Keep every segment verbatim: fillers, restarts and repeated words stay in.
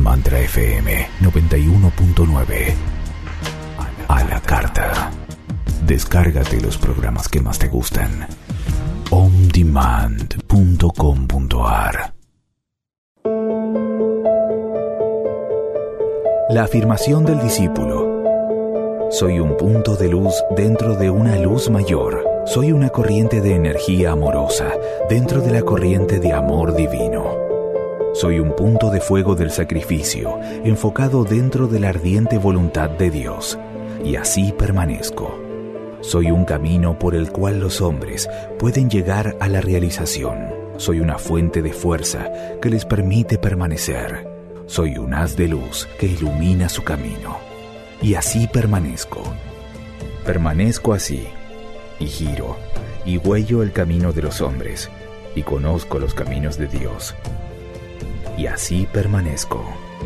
Mantra F M noventa y uno punto nueve. A la carta. Descárgate los programas que más te gustan. on demand punto com punto a r. La afirmación del discípulo. Soy un punto de luz dentro de una luz mayor. Soy una corriente de energía amorosa dentro de la corriente de amor divino. Soy un punto de fuego del sacrificio enfocado dentro de la ardiente voluntad de Dios, y así permanezco. Soy un camino por el cual los hombres pueden llegar a la realización. Soy una fuente de fuerza que les permite permanecer. Soy un haz de luz que ilumina su camino, y así permanezco. Permanezco así, y giro, y huello el camino de los hombres, y conozco los caminos de Dios, y así permanezco.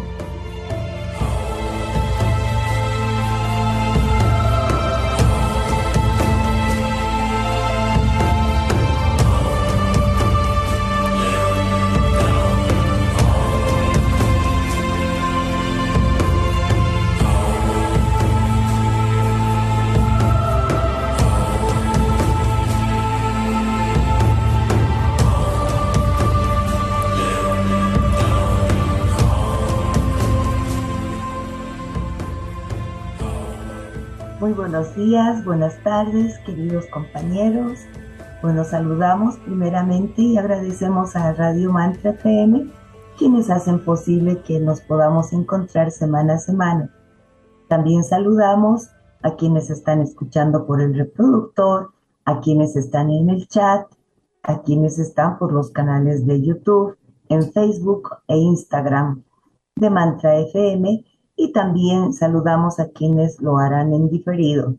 Muy buenos días, buenas tardes, queridos compañeros. Bueno, saludamos primeramente y agradecemos a Radio Mantra F M, quienes hacen posible que nos podamos encontrar semana a semana. También saludamos a quienes están escuchando por el reproductor, a quienes están en el chat, a quienes están por los canales de YouTube, en Facebook e Instagram de Mantra F M. Y también saludamos a quienes lo harán en diferido.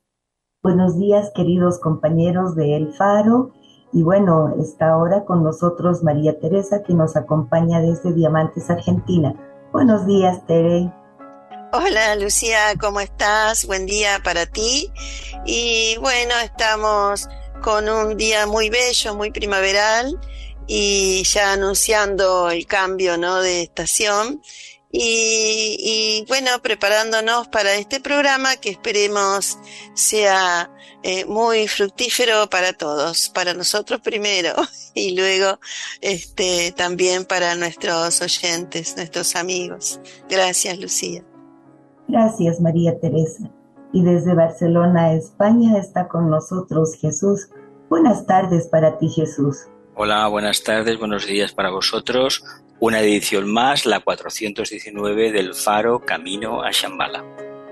Buenos días, queridos compañeros de El Faro. Y bueno, está ahora con nosotros María Teresa, que nos acompaña desde Diamantes, Argentina. Buenos días, Tere. Hola, Lucía, ¿cómo estás? Buen día para ti. Y bueno, estamos con un día muy bello, muy primaveral, y ya anunciando el cambio, ¿no?, de estación. Y, y bueno, preparándonos para este programa que esperemos sea eh, muy fructífero para todos, para nosotros primero y luego este también para nuestros oyentes, nuestros amigos. Gracias, Lucía. Gracias, María Teresa. Y desde Barcelona, España, está con nosotros Jesús. Buenas tardes para ti, Jesús. Hola, buenas tardes, buenos días para vosotros. Una edición más, la cuatrocientos diecinueve del Faro Camino a Shambhala.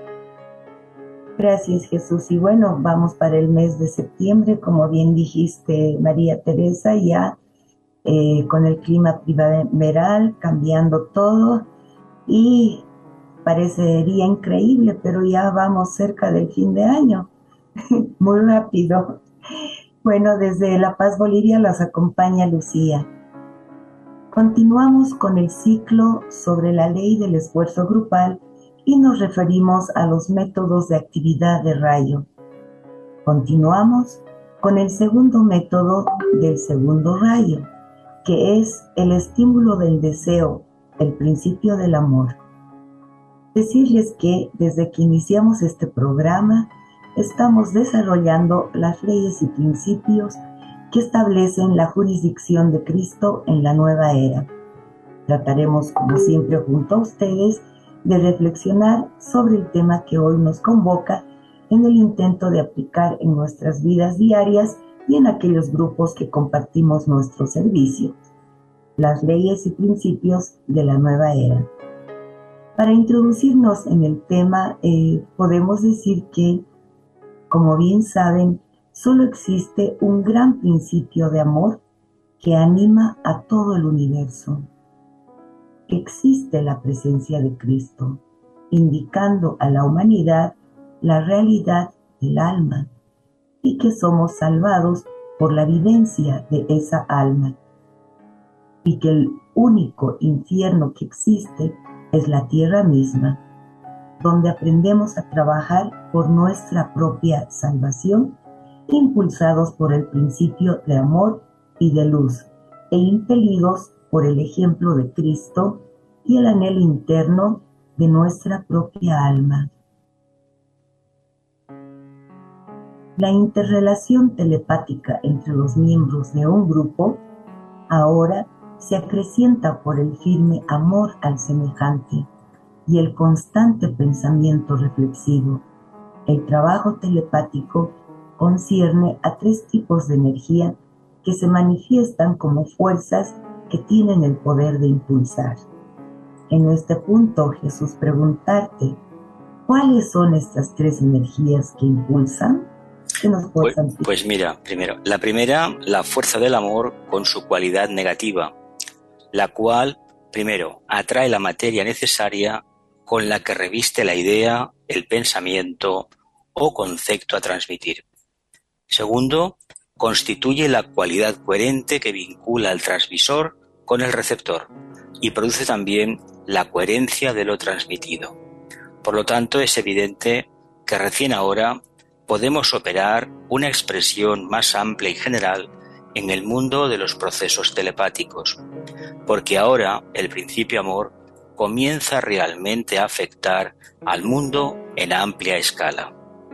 Gracias, Jesús. Y bueno, vamos para el mes de septiembre, como bien dijiste, María Teresa, ya eh, con el clima primaveral, cambiando todo, y parecería increíble, pero ya vamos cerca del fin de año, muy rápido. Bueno, desde La Paz, Bolivia, los acompaña Lucía. Continuamos con el ciclo sobre la ley del esfuerzo grupal y nos referimos a los métodos de actividad de rayo. Continuamos con el segundo método del segundo rayo, que es el estímulo del deseo, el principio del amor. Decirles que desde que iniciamos este programa estamos desarrollando las leyes y principios que establecen la jurisdicción de Cristo en la nueva era. Trataremos, como siempre, junto a ustedes, de reflexionar sobre el tema que hoy nos convoca en el intento de aplicar en nuestras vidas diarias y en aquellos grupos que compartimos nuestro servicio. Las leyes y principios de la nueva era. Para introducirnos en el tema, eh, podemos decir que, como bien saben, solo existe un gran principio de amor que anima a todo el universo. Existe la presencia de Cristo, indicando a la humanidad la realidad del alma y que somos salvados por la vivencia de esa alma. Y que el único infierno que existe es la tierra misma, donde aprendemos a trabajar por nuestra propia salvación, impulsados por el principio de amor y de luz, e impelidos por el ejemplo de Cristo y el anhelo interno de nuestra propia alma. La interrelación telepática entre los miembros de un grupo ahora se acrecienta por el firme amor al semejante y el constante pensamiento reflexivo. El trabajo telepático concierne a tres tipos de energía que se manifiestan como fuerzas que tienen el poder de impulsar. En este punto, Jesús, preguntarte, ¿cuáles son estas tres energías que impulsan? ¿Qué nos pues, puedes pues mira, primero, la primera, la fuerza del amor con su cualidad negativa, la cual, primero, atrae la materia necesaria con la que reviste la idea, el pensamiento o concepto a transmitir. Segundo, constituye la cualidad coherente que vincula al transmisor con el receptor y produce también la coherencia de lo transmitido. Por lo tanto, es evidente que recién ahora podemos operar una expresión más amplia y general en el mundo de los procesos telepáticos, porque ahora el principio amor comienza realmente a afectar al mundo en amplia escala.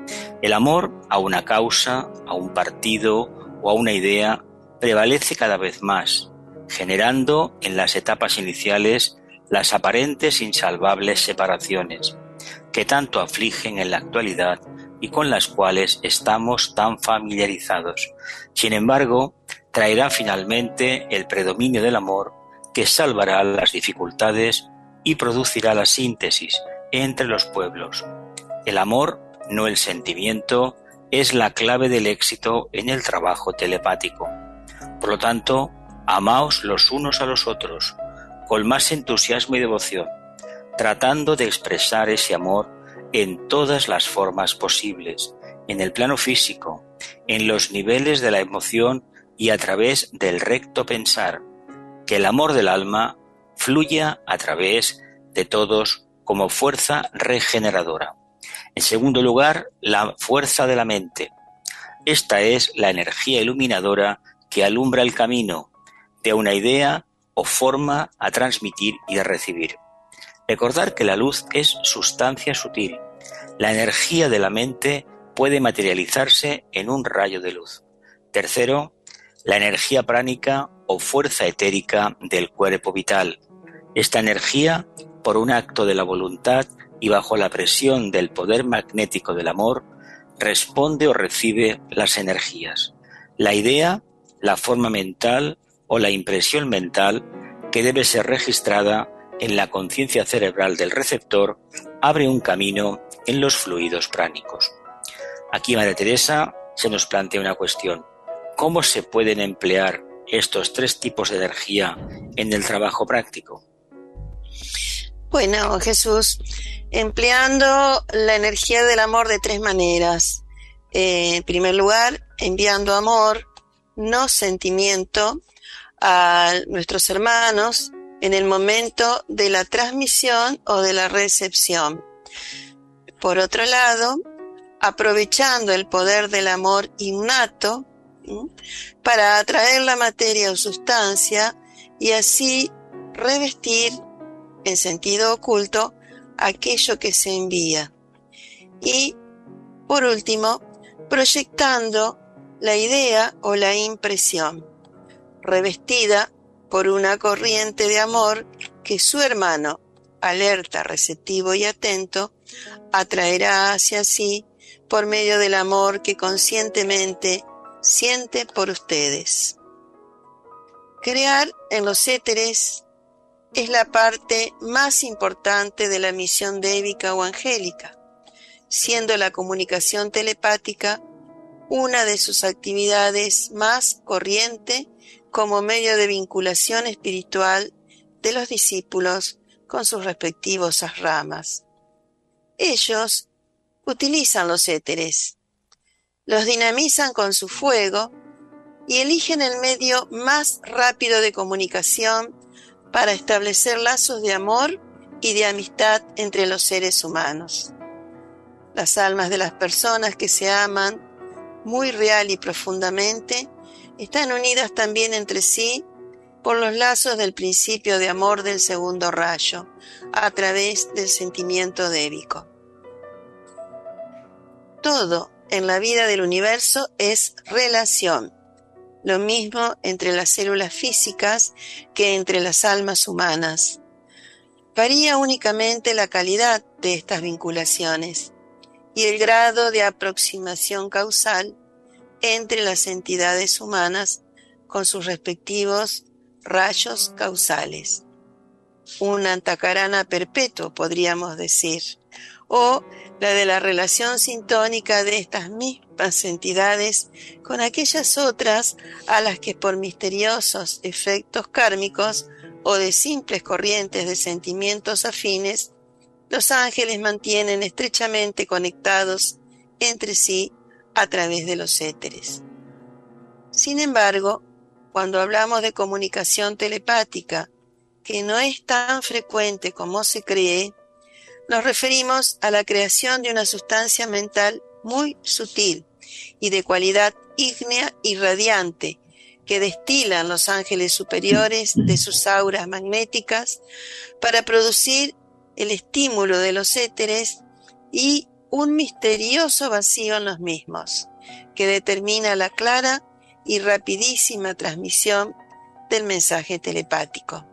El amor a una causa, a un partido o a una idea prevalece cada vez más, generando en las etapas iniciales las aparentes insalvables separaciones que tanto afligen en la actualidad y con las cuales estamos tan familiarizados. Sin embargo, traerá finalmente el predominio del amor que salvará las dificultades y producirá la síntesis entre los pueblos. El amor, no el sentimiento, es la clave del éxito en el trabajo telepático. Por lo tanto, amaos los unos a los otros, con más entusiasmo y devoción, tratando de expresar ese amor en todas las formas posibles, en el plano físico, en los niveles de la emoción y a través del recto pensar, que el amor del alma fluya a través de todos como fuerza regeneradora. En segundo lugar, la fuerza de la mente. Esta es la energía iluminadora que alumbra el camino de una idea o forma a transmitir y a recibir. Recordar que la luz es sustancia sutil. La energía de la mente puede materializarse en un rayo de luz. Tercero, la energía pránica o fuerza etérica del cuerpo vital. Esta energía, por un acto de la voluntad y bajo la presión del poder magnético del amor, responde o recibe las energías. La idea, la forma mental o la impresión mental que debe ser registrada en la conciencia cerebral del receptor abre un camino en los fluidos pránicos. Aquí, María Teresa, se nos plantea una cuestión. ¿Cómo se pueden emplear estos tres tipos de energía en el trabajo práctico? Bueno, Jesús, empleando la energía del amor de tres maneras. Eh, en primer lugar, enviando amor, no sentimiento, a nuestros hermanos en el momento de la transmisión o de la recepción. Por otro lado, aprovechando el poder del amor innato, ¿sí?, para atraer la materia o sustancia y así revestir en sentido oculto aquello que se envía. Y, por último, proyectando la idea o la impresión, revestida por una corriente de amor que su hermano, alerta, receptivo y atento, atraerá hacia sí por medio del amor que conscientemente siente por ustedes. Crear en los éteres es la parte más importante de la misión débica o angélica, siendo la comunicación telepática una de sus actividades más corriente como medio de vinculación espiritual de los discípulos con sus respectivas ramas. Ellos utilizan los éteres, los dinamizan con su fuego y eligen el medio más rápido de comunicación para establecer lazos de amor y de amistad entre los seres humanos. Las almas de las personas que se aman muy real y profundamente están unidas también entre sí por los lazos del principio de amor del segundo rayo, a través del sentimiento débico. Todo en la vida del universo es relación, lo mismo entre las células físicas que entre las almas humanas. Varía únicamente la calidad de estas vinculaciones y el grado de aproximación causal entre las entidades humanas con sus respectivos rayos causales. Un antacarana perpetuo, podríamos decir, o la de la relación sintónica de estas mismas entidades con aquellas otras a las que por misteriosos efectos kármicos o de simples corrientes de sentimientos afines, los ángeles mantienen estrechamente conectados entre sí a través de los éteres. Sin embargo, cuando hablamos de comunicación telepática, que no es tan frecuente como se cree, nos referimos a la creación de una sustancia mental muy sutil y de cualidad ígnea y radiante que destilan los ángeles superiores de sus auras magnéticas para producir el estímulo de los éteres y un misterioso vacío en los mismos, que determina la clara y rapidísima transmisión del mensaje telepático.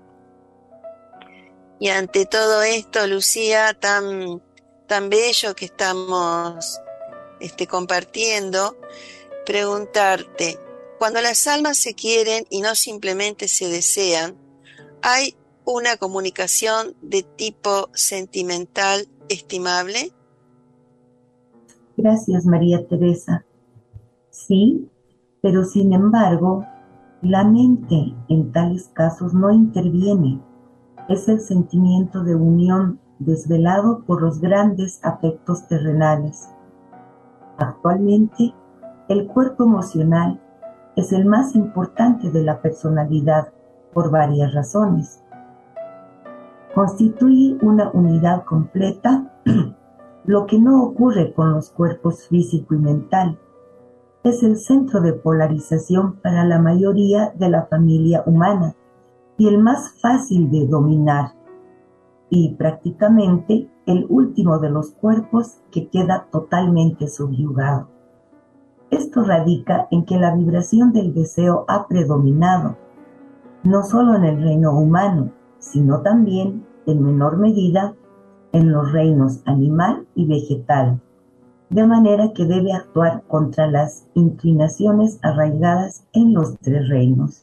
Y ante todo esto, Lucía, tan, tan bello que estamos este, compartiendo, preguntarte, cuando las almas se quieren y no simplemente se desean, ¿hay una comunicación de tipo sentimental estimable? Gracias, María Teresa. Sí, pero sin embargo, la mente en tales casos no interviene. Es el sentimiento de unión desvelado por los grandes afectos terrenales. Actualmente, el cuerpo emocional es el más importante de la personalidad por varias razones. Constituye una unidad completa, lo que no ocurre con los cuerpos físico y mental. Es el centro de polarización para la mayoría de la familia humana y el más fácil de dominar, y prácticamente el último de los cuerpos que queda totalmente subyugado. Esto radica en que la vibración del deseo ha predominado, no solo en el reino humano, sino también, en menor medida, en los reinos animal y vegetal, de manera que debe actuar contra las inclinaciones arraigadas en los tres reinos.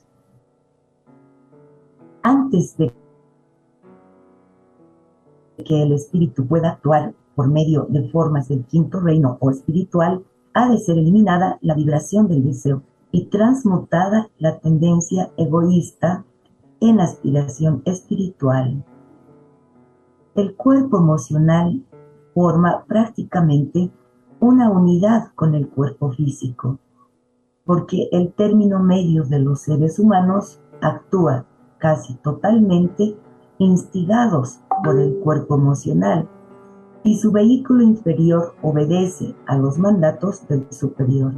Antes de que el espíritu pueda actuar por medio de formas del quinto reino o espiritual, ha de ser eliminada la vibración del deseo y transmutada la tendencia egoísta en aspiración espiritual. El cuerpo emocional forma prácticamente una unidad con el cuerpo físico, porque el término medio de los seres humanos actúa casi totalmente instigados por el cuerpo emocional, y su vehículo inferior obedece a los mandatos del superior.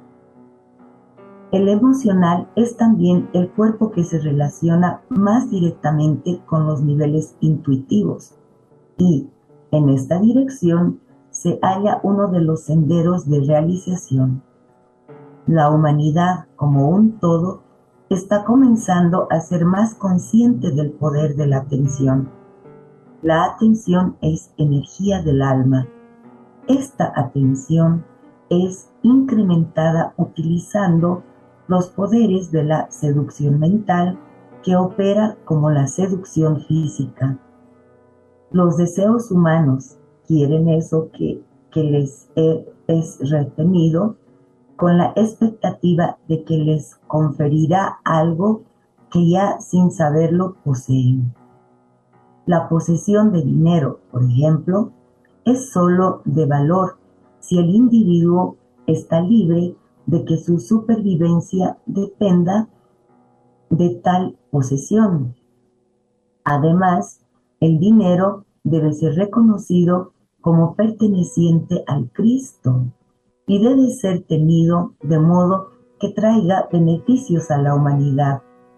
El emocional es también el cuerpo que se relaciona más directamente con los niveles intuitivos, y en esta dirección se halla uno de los senderos de realización. La humanidad como un todo está comenzando a ser más consciente del poder de la atención. La atención es energía del alma. Esta atención es incrementada utilizando los poderes de la seducción mental que opera como la seducción física. Los deseos humanos quieren eso que, que les es retenido con la expectativa de que les conferirá algo que ya sin saberlo poseen. La posesión de dinero, por ejemplo, es sólo de valor si el individuo está libre de que su supervivencia dependa de tal posesión. Además, el dinero debe ser reconocido como perteneciente al Cristo y debe ser tenido de modo que traiga beneficios a la humanidad,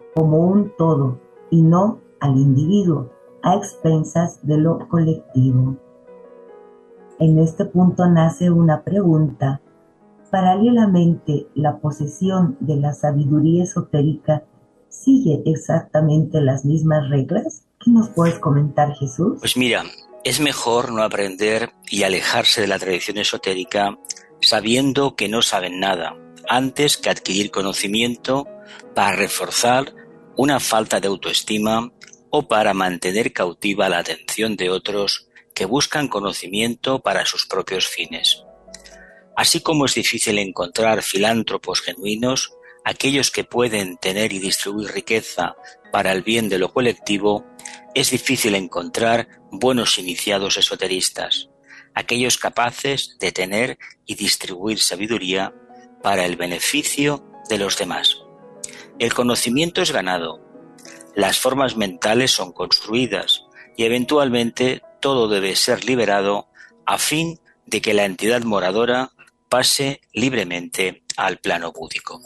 como un todo y no al individuo a expensas de lo colectivo. En este punto nace una pregunta. Paralelamente, la posesión de la sabiduría esotérica sigue exactamente las mismas reglas. ¿Qué nos puedes comentar, Jesús? Pues mira, es mejor no aprender y alejarse de la tradición esotérica sabiendo que no saben nada, antes que adquirir conocimiento para reforzar una falta de autoestima o para mantener cautiva la atención de otros que buscan conocimiento para sus propios fines. Así como es difícil encontrar filántropos genuinos, aquellos que pueden tener y distribuir riqueza para el bien de lo colectivo, es difícil encontrar buenos iniciados esoteristas, aquellos capaces de tener y distribuir sabiduría para el beneficio de los demás. El conocimiento es ganado, las formas mentales son construidas y eventualmente todo debe ser liberado a fin de que la entidad moradora pase libremente al plano búdico.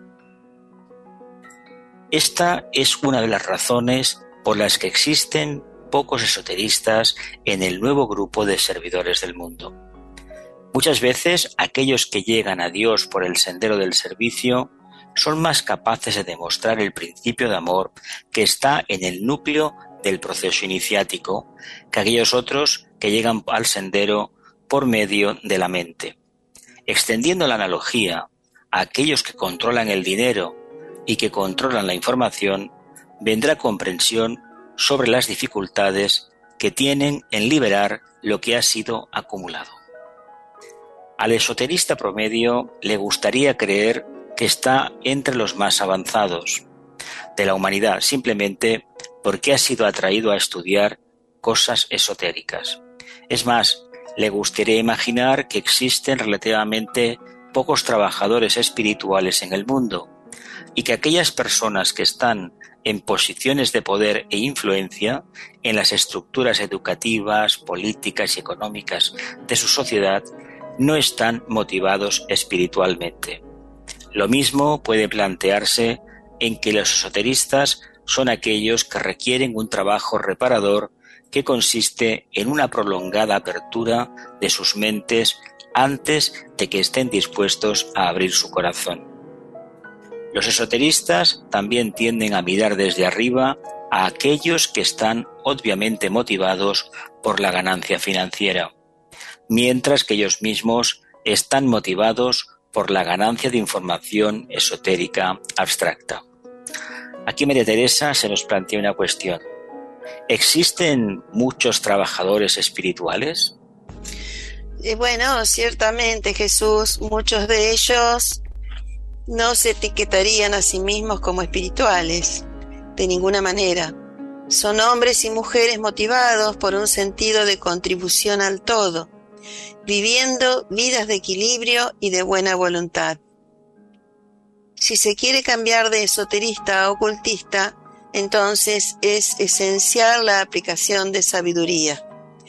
Esta es una de las razones por las que existen pocos esoteristas en el nuevo grupo de servidores del mundo. Muchas veces aquellos que llegan a Dios por el sendero del servicio son más capaces de demostrar el principio de amor que está en el núcleo del proceso iniciático que aquellos otros que llegan al sendero por medio de la mente. Extendiendo la analogía a aquellos que controlan el dinero y que controlan la información, vendrá comprensión sobre las dificultades que tienen en liberar lo que ha sido acumulado. Al esoterista promedio le gustaría creer que está entre los más avanzados de la humanidad, simplemente porque ha sido atraído a estudiar cosas esotéricas. Es más, le gustaría imaginar que existen relativamente pocos trabajadores espirituales en el mundo y que aquellas personas que están en posiciones de poder e influencia en las estructuras educativas, políticas y económicas de su sociedad no están motivados espiritualmente. Lo mismo puede plantearse en que los esoteristas son aquellos que requieren un trabajo reparador que consiste en una prolongada apertura de sus mentes antes de que estén dispuestos a abrir su corazón. Los esoteristas también tienden a mirar desde arriba a aquellos que están obviamente motivados por la ganancia financiera, mientras que ellos mismos están motivados por la ganancia de información esotérica abstracta. Aquí María Teresa se nos plantea una cuestión. ¿Existen muchos trabajadores espirituales? Eh, bueno, ciertamente, Jesús, muchos de ellos no se etiquetarían a sí mismos como espirituales, de ninguna manera. Son hombres y mujeres motivados por un sentido de contribución al todo, viviendo vidas de equilibrio y de buena voluntad. Si se quiere cambiar de esoterista a ocultista, entonces es esencial la aplicación de sabiduría.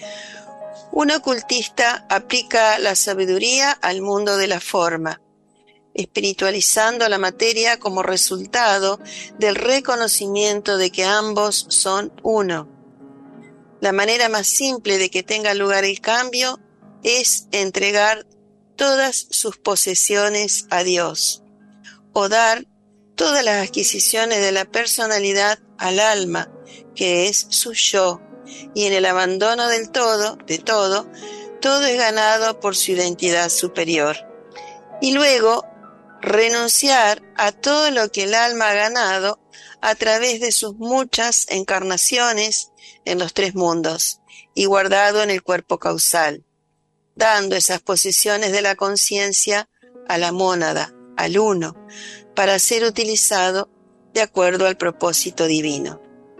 Un ocultista aplica la sabiduría al mundo de la forma, espiritualizando la materia como resultado del reconocimiento de que ambos son uno. La manera más simple de que tenga lugar el cambio es entregar todas sus posesiones a Dios, o dar todas las adquisiciones de la personalidad al alma, que es su yo, y en el abandono del todo, de todo, todo es ganado por su identidad superior. Y luego, renunciar a todo lo que el alma ha ganado a través de sus muchas encarnaciones en los tres mundos y guardado en el cuerpo causal, dando esas posesiones de la conciencia a la mónada, al uno, para ser utilizado de acuerdo al propósito divino.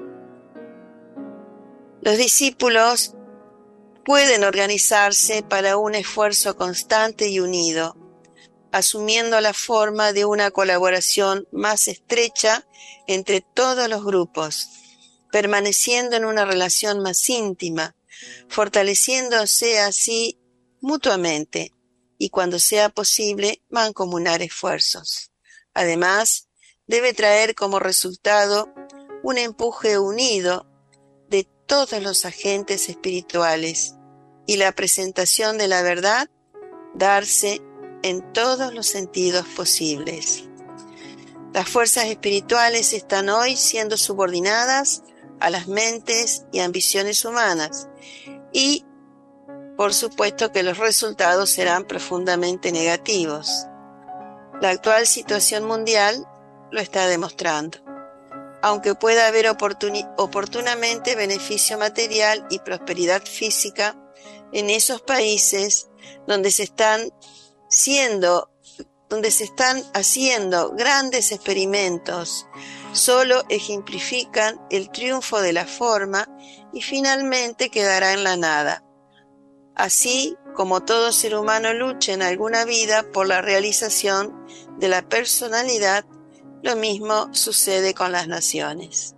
Los discípulos pueden organizarse para un esfuerzo constante y unido, asumiendo la forma de una colaboración más estrecha entre todos los grupos, permaneciendo en una relación más íntima, fortaleciéndose así mutuamente y, cuando sea posible, mancomunar esfuerzos. Además, debe traer como resultado un empuje unido de todos los agentes espirituales y la presentación de la verdad darse en todos los sentidos posibles. Las fuerzas espirituales están hoy siendo subordinadas a las mentes y ambiciones humanas y, por supuesto, que los resultados serán profundamente negativos. La actual situación mundial lo está demostrando. Aunque pueda haber oportuni- oportunamente beneficio material y prosperidad física en esos países donde se están siendo, donde se están haciendo grandes experimentos, solo ejemplifican el triunfo de la forma y finalmente quedará en la nada. Así como todo ser humano lucha en alguna vida por la realización de la personalidad, lo mismo sucede con las naciones.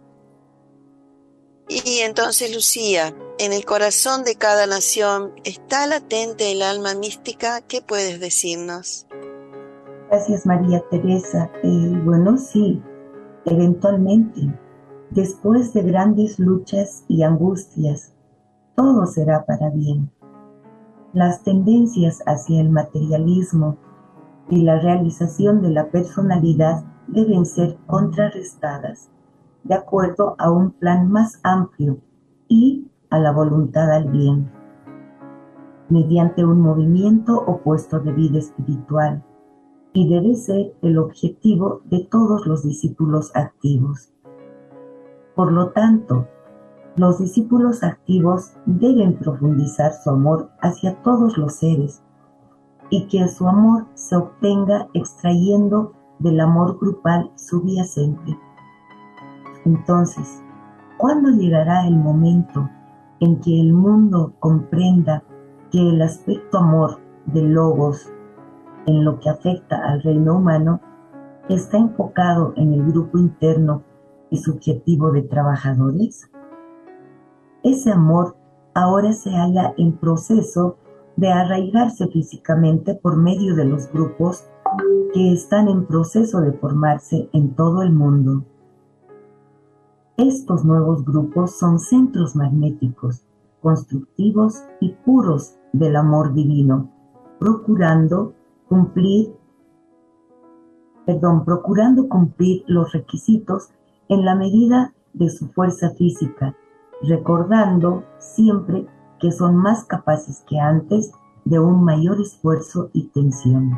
Y entonces, Lucía, en el corazón de cada nación está latente el alma mística. ¿Qué puedes decirnos? Gracias, María Teresa. Eh, bueno, sí, eventualmente, después de grandes luchas y angustias, todo será para bien. Las tendencias hacia el materialismo y la realización de la personalidad deben ser contrarrestadas de acuerdo a un plan más amplio y a la voluntad al bien, mediante un movimiento opuesto de vida espiritual, y debe ser el objetivo de todos los discípulos activos. Por lo tanto, los discípulos activos deben profundizar su amor hacia todos los seres y que su amor se obtenga extrayendo del amor grupal subyacente. Entonces, ¿cuándo llegará el momento en que el mundo comprenda que el aspecto amor del Logos, en lo que afecta al reino humano, está enfocado en el grupo interno y subjetivo de trabajadores? Ese amor ahora se halla en proceso de arraigarse físicamente por medio de los grupos que están en proceso de formarse en todo el mundo. Estos nuevos grupos son centros magnéticos, constructivos y puros del amor divino, procurando cumplir, perdón, procurando cumplir los requisitos en la medida de su fuerza física, recordando siempre que son más capaces que antes de un mayor esfuerzo y tensión.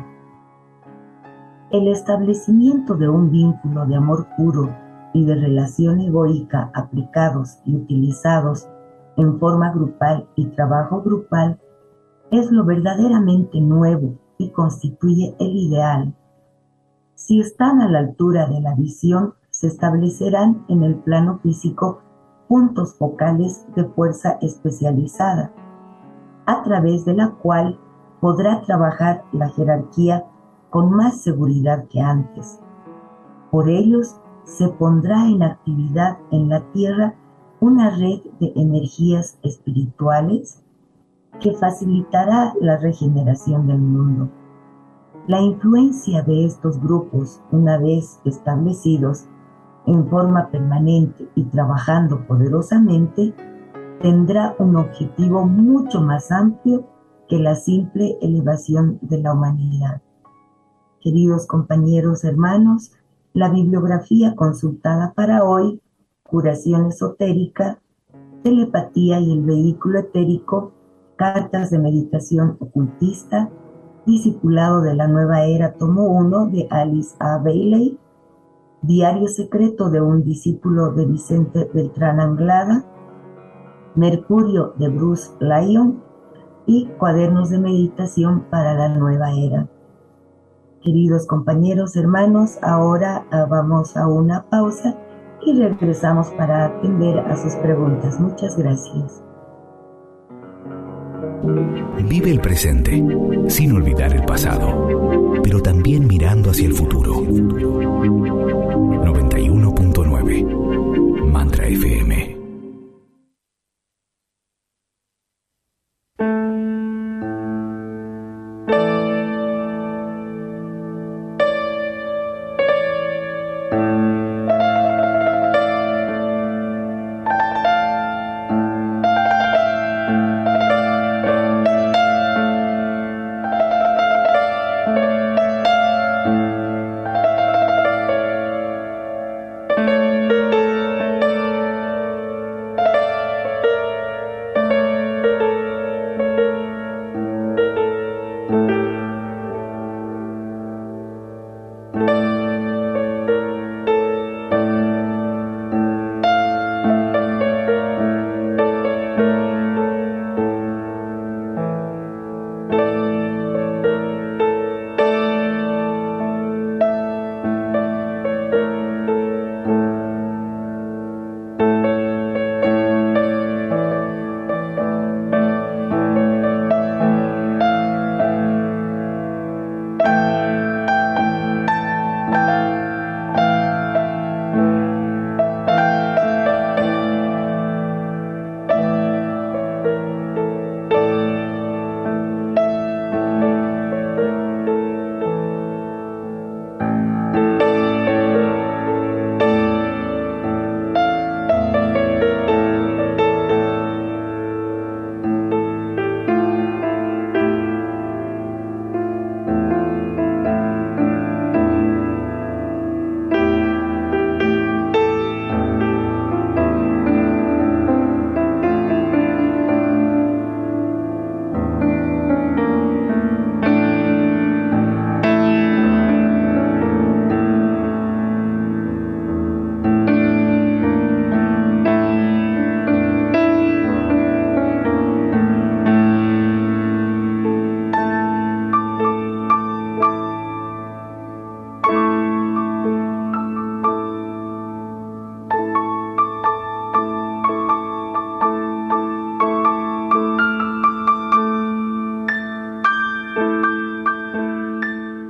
El establecimiento de un vínculo de amor puro y de relación egoica aplicados y utilizados en forma grupal y trabajo grupal es lo verdaderamente nuevo y constituye el ideal. Si están a la altura de la visión, se establecerán en el plano físico puntos focales de fuerza especializada, a través de la cual podrá trabajar la jerarquía con más seguridad que antes. Por ellos, se pondrá en actividad en la Tierra una red de energías espirituales que facilitará la regeneración del mundo. La influencia de estos grupos, una vez establecidos en forma permanente y trabajando poderosamente, tendrá un objetivo mucho más amplio que la simple elevación de la humanidad. Queridos compañeros, hermanos, la bibliografía consultada para hoy, Curación Esotérica, Telepatía y el Vehículo Etérico, Cartas de Meditación Ocultista, Discipulado de la Nueva Era, tomo uno, de Alice A. Bailey, Diario Secreto de un Discípulo de Vicente Beltrán Anglada, Mercurio de Bruce Lyon y Cuadernos de Meditación para la Nueva Era. Queridos compañeros, hermanos, ahora uh, vamos a una pausa y regresamos para atender a sus preguntas. Muchas gracias. Vive el presente, sin olvidar el pasado, pero también mirando hacia el futuro. noventa y uno punto nueve Mantra F M.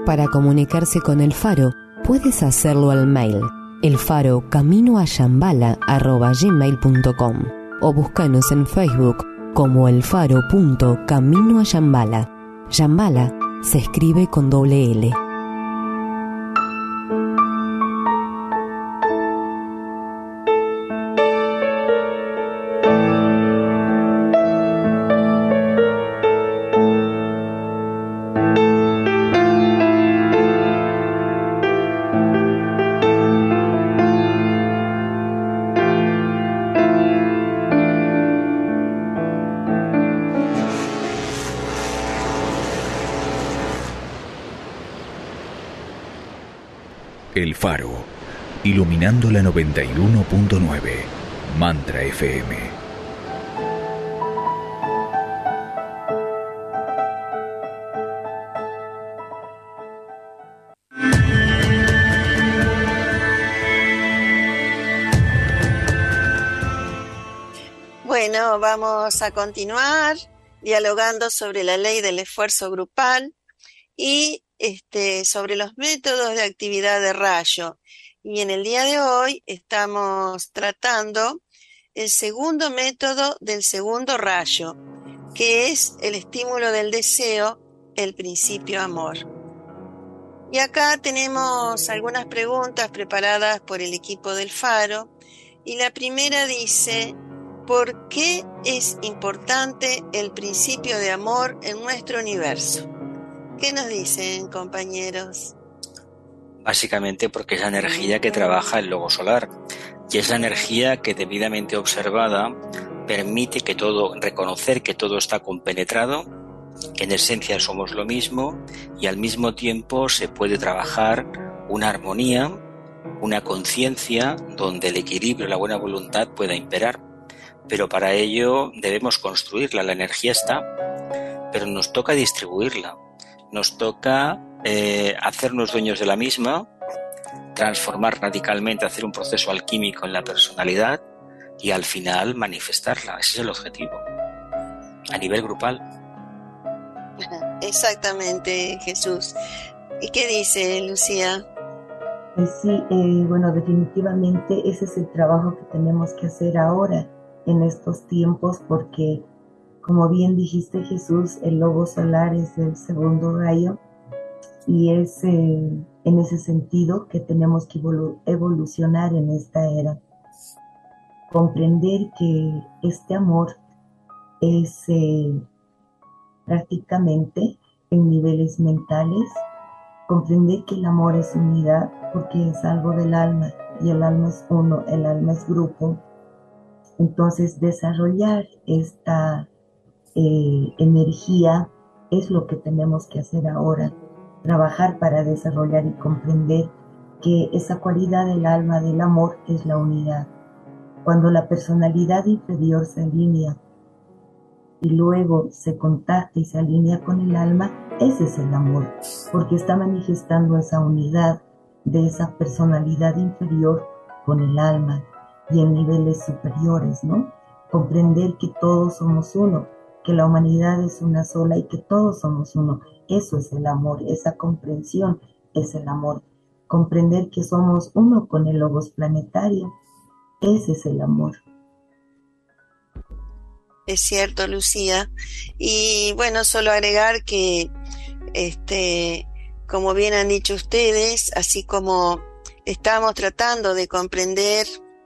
Para comunicarse con El Faro, puedes hacerlo al mail elfarocaminoayambala arroba gmail punto com o búscanos en Facebook como elfaro.caminoayambala. Yambala se escribe con doble L. El Faro, iluminando la noventa y uno punto nueve, Mantra F M. Bueno, vamos a continuar dialogando sobre la ley del esfuerzo grupal y Este, sobre los métodos de actividad de rayo. Y en el día de hoy estamos tratando el segundo método del segundo rayo, que es el estímulo del deseo, el principio amor. Y acá tenemos algunas preguntas preparadas por el equipo del Faro. Y la primera dice: ¿por qué es importante el principio de amor en nuestro universo? ¿Qué nos dicen, compañeros? Básicamente porque es la energía que trabaja el logo solar y es la energía que, debidamente observada, permite que todo, reconocer que todo está compenetrado, que en esencia somos lo mismo y al mismo tiempo se puede trabajar una armonía, una conciencia donde el equilibrio y la buena voluntad pueda imperar. Pero para ello debemos construirla, la energía está, pero nos toca distribuirla. Nos toca eh, hacernos dueños de la misma, transformar radicalmente, hacer un proceso alquímico en la personalidad y al final manifestarla. Ese es el objetivo, a nivel grupal. Exactamente, Jesús. ¿Y qué dice Lucía? Pues sí, eh, bueno, definitivamente ese es el trabajo que tenemos que hacer ahora, en estos tiempos, porque como bien dijiste, Jesús, el lobo solar es el segundo rayo y es eh, en ese sentido que tenemos que evolu- evolucionar en esta era. Comprender que este amor es eh, prácticamente en niveles mentales, comprender que el amor es unidad porque es algo del alma y el alma es uno, el alma es grupo. Entonces desarrollar esta Eh, energía es lo que tenemos que hacer ahora, trabajar para desarrollar y comprender que esa cualidad del alma del amor es la unidad. Cuando la personalidad inferior se alinea y luego se contacta y se alinea con el alma, ese es el amor, porque está manifestando esa unidad de esa personalidad inferior con el alma y en niveles superiores, ¿no? Comprender que todos somos uno, que la humanidad es una sola y que todos somos uno. Eso es el amor, esa comprensión es el amor. Comprender que somos uno con el logos planetario, ese es el amor. Es cierto, Lucía. Y bueno, solo agregar que, este, como bien han dicho ustedes, así como estamos tratando de comprender,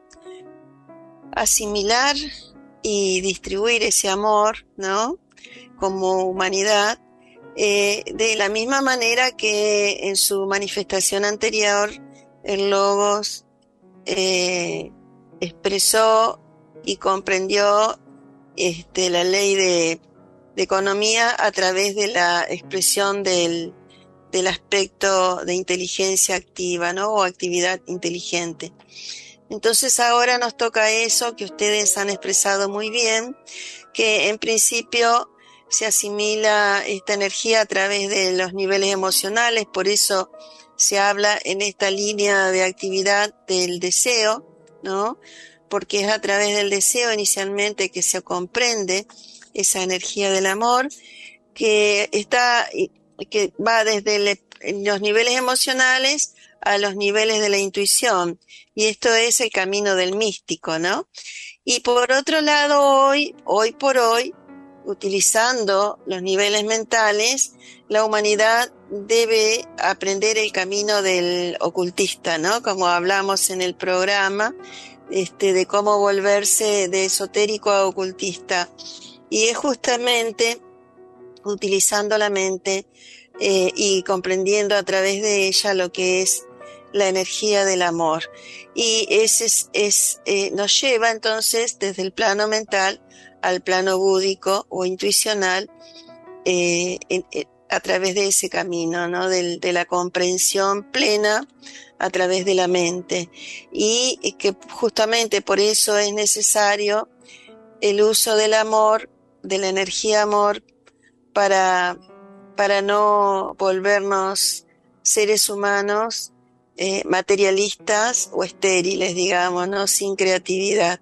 asimilar y distribuir ese amor, ¿no?, como humanidad, eh, de la misma manera que en su manifestación anterior el Logos eh, expresó y comprendió este, la ley de, de economía a través de la expresión del, del aspecto de inteligencia activa, ¿no?, o actividad inteligente. Entonces ahora nos toca eso que ustedes han expresado muy bien, que en principio se asimila esta energía a través de los niveles emocionales, por eso se habla en esta línea de actividad del deseo, ¿no?, porque es a través del deseo inicialmente que se comprende esa energía del amor, que está, que va desde el, los niveles emocionales a los niveles de la intuición. Y esto es el camino del místico, ¿no? Y por otro lado, hoy, hoy por hoy, utilizando los niveles mentales, la humanidad debe aprender el camino del ocultista, ¿no? Como hablamos en el programa, este, de cómo volverse de esotérico a ocultista. Y es justamente utilizando la mente eh, y comprendiendo a través de ella lo que es la energía del amor. Y ese es, es, eh, nos lleva entonces desde el plano mental al plano búdico o intuicional eh, en, en, a través de ese camino, ¿no? De, de la comprensión plena a través de la mente. Y, y que justamente por eso es necesario el uso del amor, de la energía amor, para, para no volvernos seres humanos eh, materialistas o estériles, digamos, ¿no? Sin creatividad.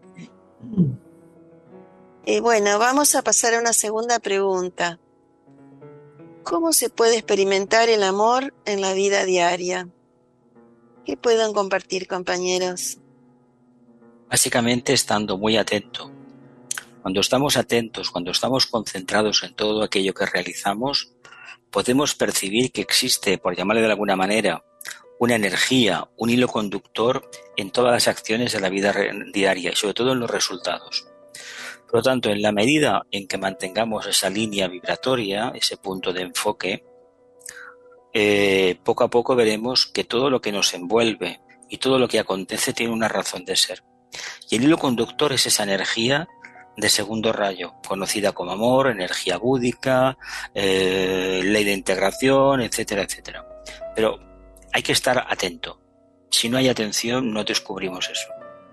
Y bueno, vamos a pasar a una segunda pregunta. ¿Cómo se puede experimentar el amor en la vida diaria? ¿Qué pueden compartir, compañeros? Básicamente estando muy atento. Cuando estamos atentos, cuando estamos concentrados en todo aquello que realizamos, podemos percibir que existe, por llamarle de alguna manera, una energía, un hilo conductor en todas las acciones de la vida diaria y sobre todo en los resultados. Por lo tanto, en la medida en que mantengamos esa línea vibratoria, ese punto de enfoque, eh, poco a poco veremos que todo lo que nos envuelve y todo lo que acontece tiene una razón de ser. Y el hilo conductor es esa energía de segundo rayo, conocida como amor, energía búdica, eh, ley de integración, etcétera, etcétera. Pero hay que estar atento. Si no hay atención, no descubrimos eso.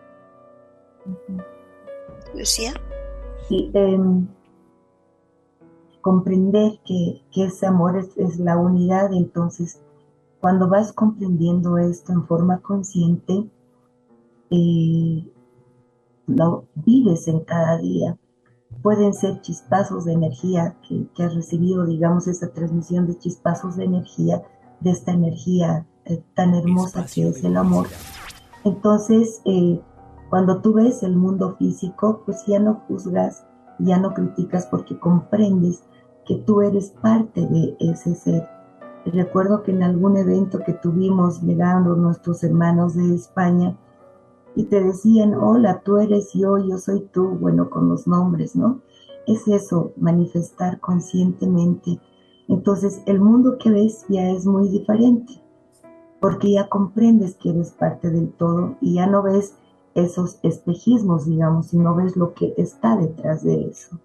Lucía. Sí, eh, comprender que, que ese amor es, es la unidad. Entonces, cuando vas comprendiendo esto en forma consciente, eh, lo vives en cada día. Pueden ser chispazos de energía que, que has recibido, digamos, esa transmisión de chispazos de energía, de esta energía eh, tan hermosa que es el amor. Entonces, eh, cuando tú ves el mundo físico, pues ya no juzgas, ya no criticas, porque comprendes que tú eres parte de ese ser. Recuerdo que en algún evento que tuvimos llegando nuestros hermanos de España, y te decían, hola, tú eres yo, yo soy tú, bueno, con los nombres, ¿no? Es eso, manifestar conscientemente. Entonces, el mundo que ves ya es muy diferente, porque ya comprendes que eres parte del todo y ya no ves esos espejismos, digamos, sino ves lo que está detrás de eso.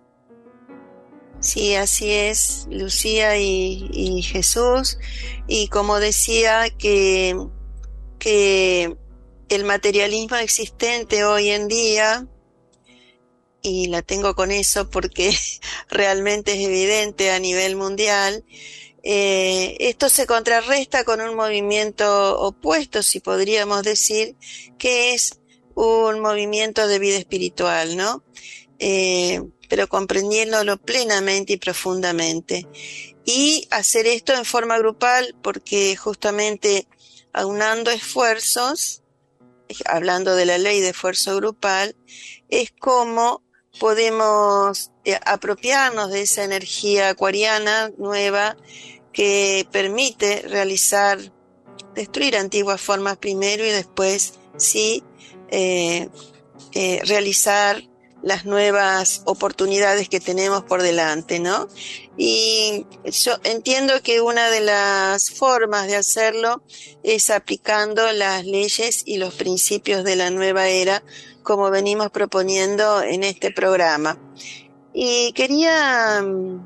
Sí, así es, Lucía y, y Jesús. Y como decía, que, que el materialismo existente hoy en día, y la tengo con eso porque realmente es evidente a nivel mundial, eh, esto se contrarresta con un movimiento opuesto, si podríamos decir, que es un movimiento de vida espiritual, ¿no? Eh, pero comprendiéndolo plenamente y profundamente. Y hacer esto en forma grupal, porque justamente aunando esfuerzos, hablando de la ley de esfuerzo grupal, es como podemos apropiarnos de esa energía acuariana nueva que permite realizar, destruir antiguas formas primero y después sí eh, eh, realizar las nuevas oportunidades que tenemos por delante, ¿no? Y yo entiendo que una de las formas de hacerlo es aplicando las leyes y los principios de la nueva era, como venimos proponiendo en este programa. Y quería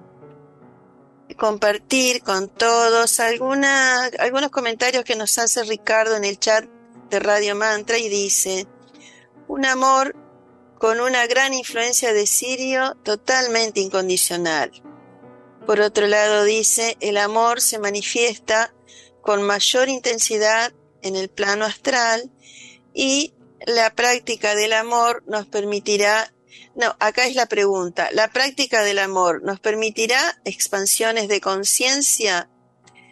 compartir con todos alguna, algunos comentarios que nos hace Ricardo en el chat de Radio Mantra, y dice: un amor con una gran influencia de Sirio, totalmente incondicional. Por otro lado, dice, el amor se manifiesta con mayor intensidad en el plano astral y la práctica del amor nos permitirá, no, acá es la pregunta, ¿la práctica del amor nos permitirá expansiones de conciencia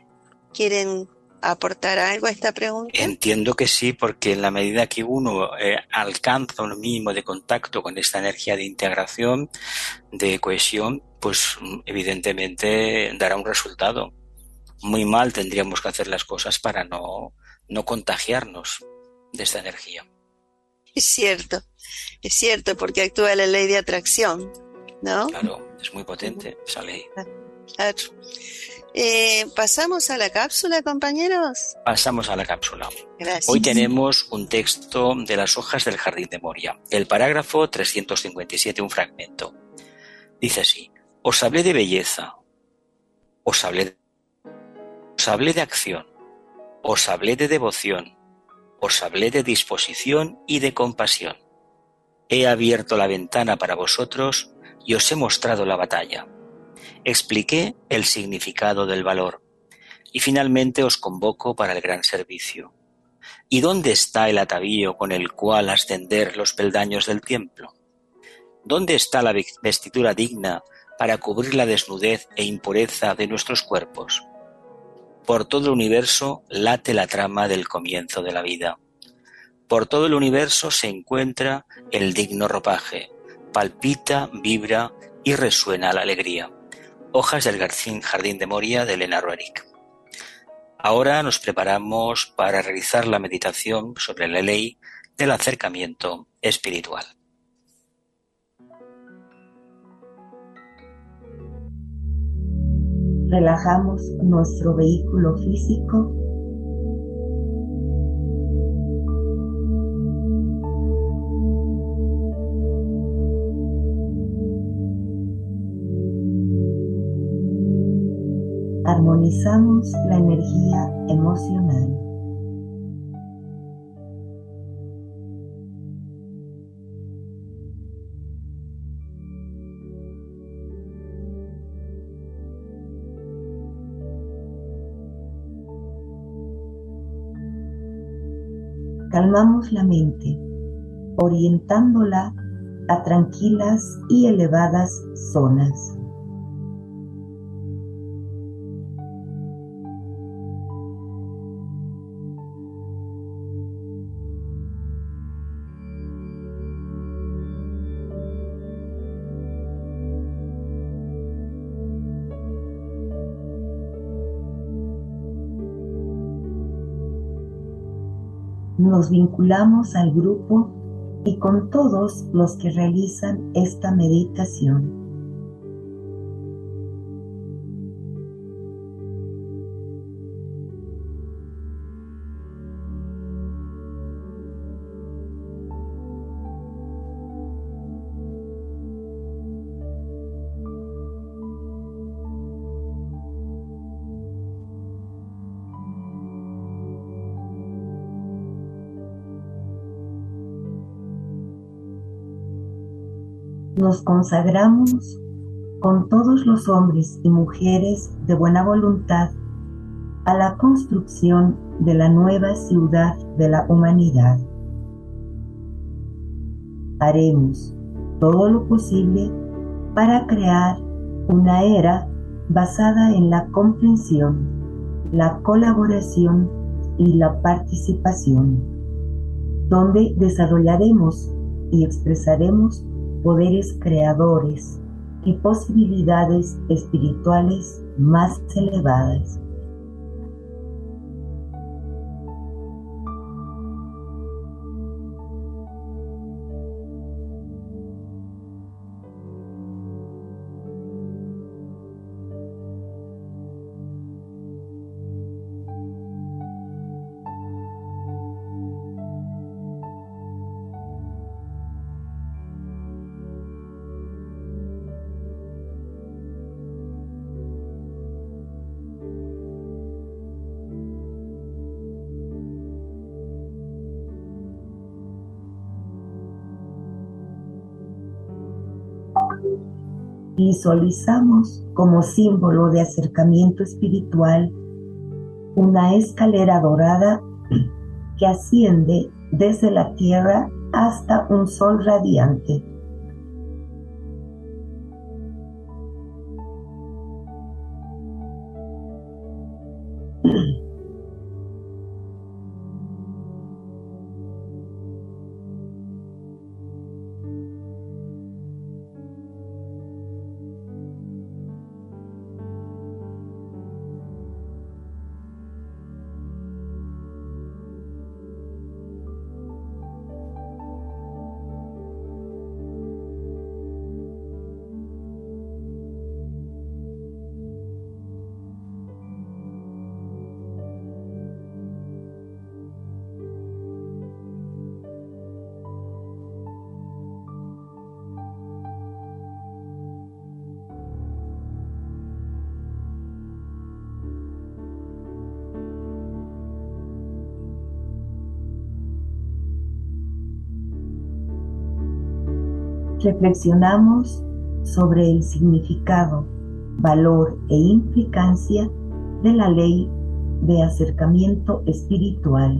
quieren aportar algo a esta pregunta? Entiendo que sí, porque en la medida que uno eh, alcanza un mínimo de contacto con esta energía de integración, de cohesión, pues evidentemente dará un resultado. Muy mal tendríamos que hacer las cosas para no, no contagiarnos de esta energía. Es cierto, es cierto, porque actúa la ley de atracción, ¿no? Claro, es muy potente esa ley. Claro. Eh, ¿Pasamos a la cápsula, compañeros? Pasamos a la cápsula. Gracias. Hoy tenemos un texto de las hojas del Jardín de Moria. El parágrafo trescientos cincuenta y siete, un fragmento. Dice así: os hablé de belleza, os hablé de, os hablé de acción, os hablé de devoción, os hablé de disposición y de compasión. He abierto la ventana para vosotros y os he mostrado la batalla. Expliqué el significado del valor y finalmente os convoco para el gran servicio. ¿Y dónde está el atavío con el cual ascender los peldaños del templo? ¿Dónde está la vestidura digna para cubrir la desnudez e impureza de nuestros cuerpos? Por todo el universo late la trama del comienzo de la vida. Por todo el universo se encuentra el digno ropaje, palpita, vibra y resuena la alegría. Hojas del Jardín de Moria de Elena Roerich. Ahora nos preparamos para realizar la meditación sobre la ley del acercamiento espiritual. Relajamos nuestro vehículo físico. Armonizamos la energía emocional. Calmamos la mente, orientándola a tranquilas y elevadas zonas. Nos vinculamos al grupo y con todos los que realizan esta meditación. Nos consagramos con todos los hombres y mujeres de buena voluntad a la construcción de la nueva ciudad de la humanidad. Haremos todo lo posible para crear una era basada en la comprensión, la colaboración y la participación, donde desarrollaremos y expresaremos poderes creadores y posibilidades espirituales más elevadas. Visualizamos como símbolo de acercamiento espiritual una escalera dorada que asciende desde la tierra hasta un sol radiante. reflexionamos sobre el significado, valor e implicancia de la ley de acercamiento espiritual.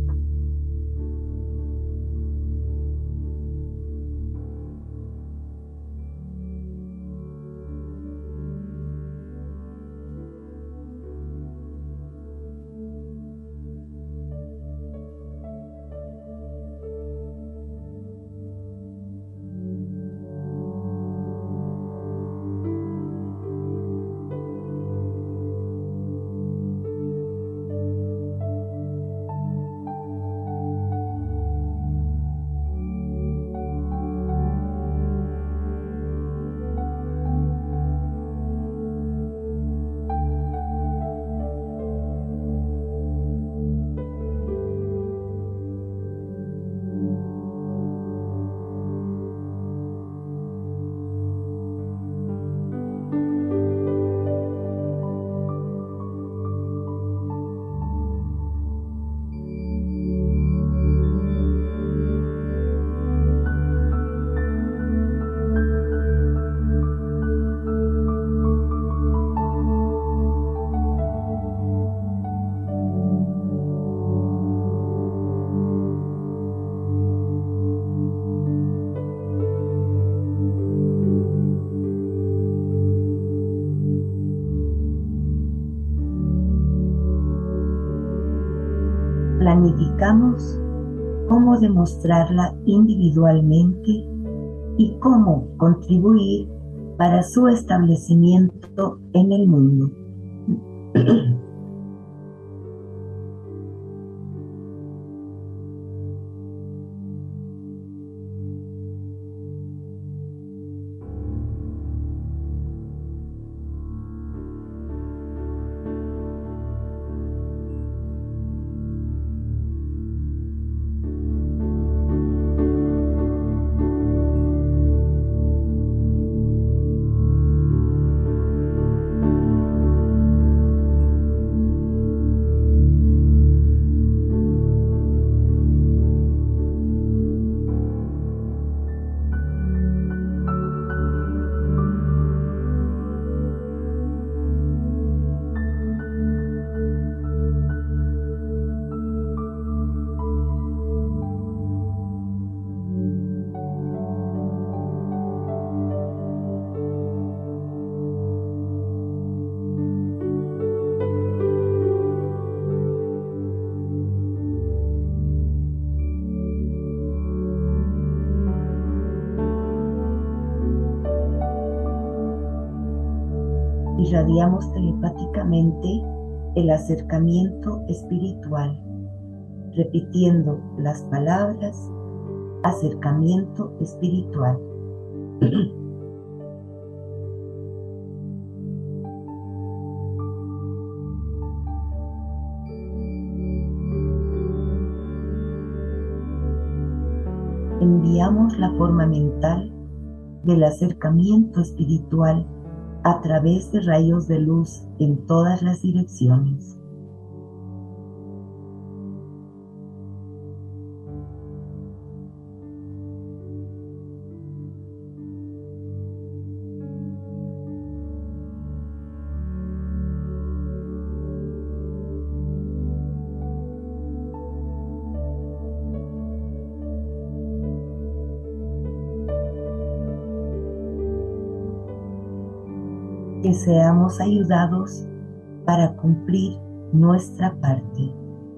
Planificamos cómo demostrarla individualmente y cómo contribuir para su establecimiento en el mundo. Irradiamos telepáticamente el acercamiento espiritual, repitiendo las palabras acercamiento espiritual. Enviamos la forma mental del acercamiento espiritual a través de rayos de luz en todas las direcciones. Que seamos ayudados para cumplir nuestra parte.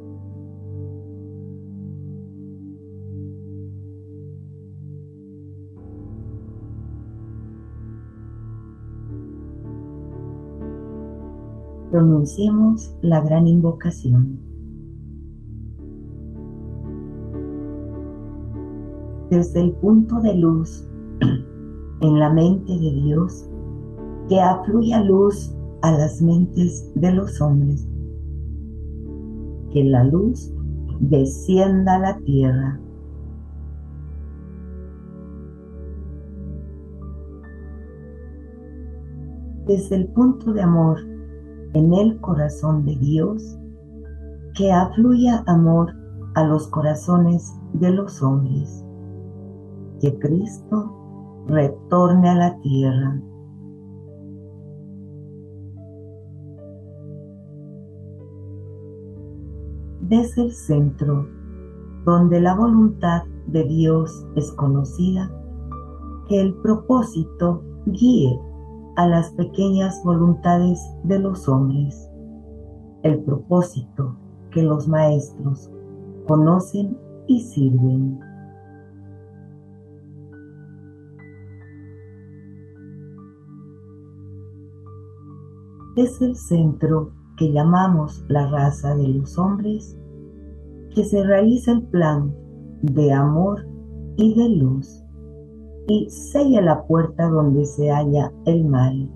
Pronunciemos la gran invocación. Desde el punto de luz en la mente de Dios, que afluya luz a las mentes de los hombres. Que la luz descienda a la tierra. Desde el punto de amor en el corazón de Dios, que afluya amor a los corazones de los hombres. Que Cristo retorne a la tierra. Desde el centro, donde la voluntad de Dios es conocida, que el propósito guíe a las pequeñas voluntades de los hombres, el propósito que los maestros conocen y sirven. Es el centro que llamamos la raza de los hombres, que se realiza el plan de amor y de luz, y sella la puerta donde se halla el mal.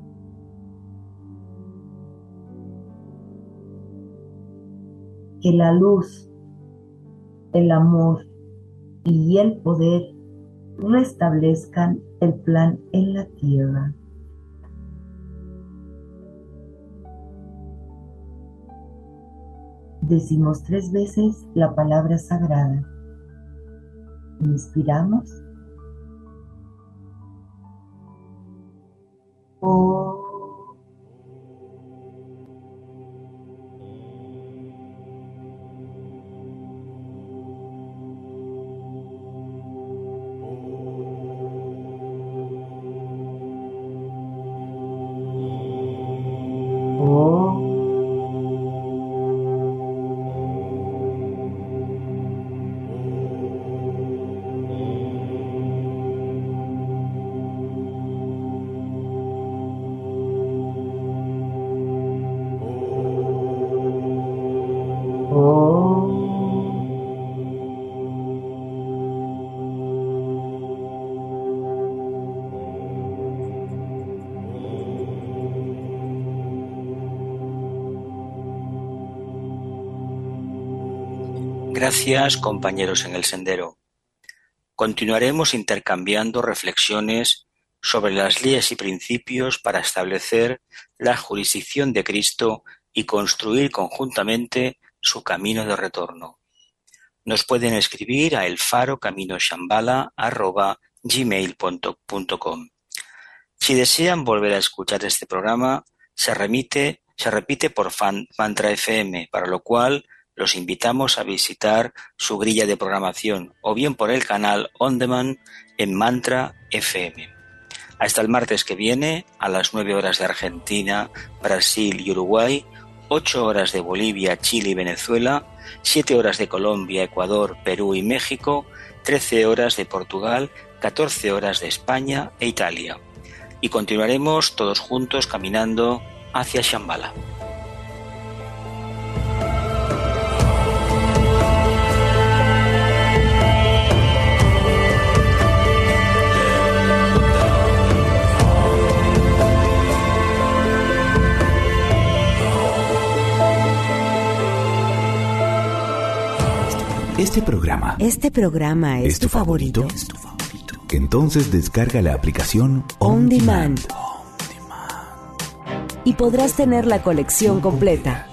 Que la luz, el amor y el poder restablezcan el plan en la tierra. Decimos tres veces la palabra sagrada. Inspiramos. Oh. Gracias, compañeros en el sendero. Continuaremos intercambiando reflexiones sobre las leyes y principios para establecer la jurisdicción de Cristo y construir conjuntamente su camino de retorno. Nos pueden escribir a elfarocaminoshambhala arroba gmail punto com. Si desean volver a escuchar este programa, se remite, se repite por fan, Mantra F M, para lo cual los invitamos a visitar su grilla de programación o bien por el canal On Demand en Mantra F M. Hasta el martes que viene, a las nueve horas de Argentina, Brasil y Uruguay, ocho horas de Bolivia, Chile y Venezuela, siete horas de Colombia, Ecuador, Perú y México, trece horas de Portugal, catorce horas de España e Italia. Y continuaremos todos juntos caminando hacia Shambhala. Este programa. Este programa es, ¿Es tu tu favorito? favorito? ¿Es tu favorito? Entonces descarga la aplicación On On Demand. Demand. Y podrás tener la colección completa.